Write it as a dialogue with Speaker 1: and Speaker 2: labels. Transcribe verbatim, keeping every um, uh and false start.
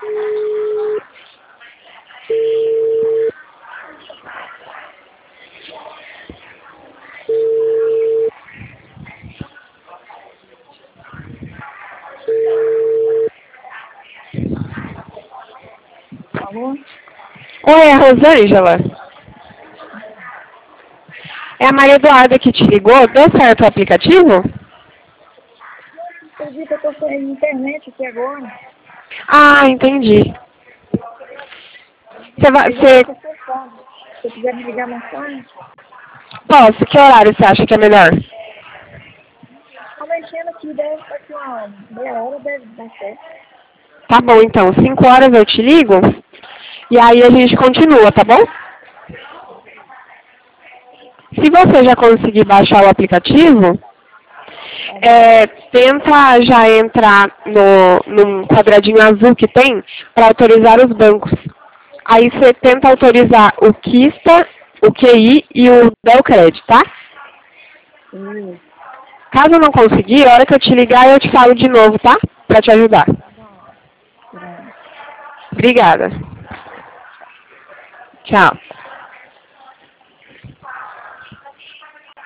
Speaker 1: Alô?
Speaker 2: Oi, é a Rosângela. É a Maria Eduarda que te ligou. Deu certo o aplicativo?
Speaker 1: Eu vi que eu tô sem internet aqui agora.
Speaker 2: Ah, entendi. Você vai,
Speaker 1: Mas eu
Speaker 2: você,
Speaker 1: tô fechado. Se você quiser me ligar mais tarde,
Speaker 2: posso? Que horário você acha que é melhor?
Speaker 1: tá mexendo aqui, deve daqui uma meia hora, deve dar certo.
Speaker 2: Tá bom, então. Cinco horas eu te ligo. E aí a gente continua, tá bom? Se você já conseguir baixar o aplicativo,
Speaker 1: Tá bom.
Speaker 2: é, tenta já entrar no, num quadradinho azul que tem para autorizar os bancos. Aí você tenta autorizar o Kista, o Q I e o Delcred, tá?
Speaker 1: Isso.
Speaker 2: Caso não conseguir, a hora que eu te ligar eu te falo de novo, tá? Pra te ajudar.
Speaker 1: Tá bom. Pronto.
Speaker 2: Obrigada. Tchau.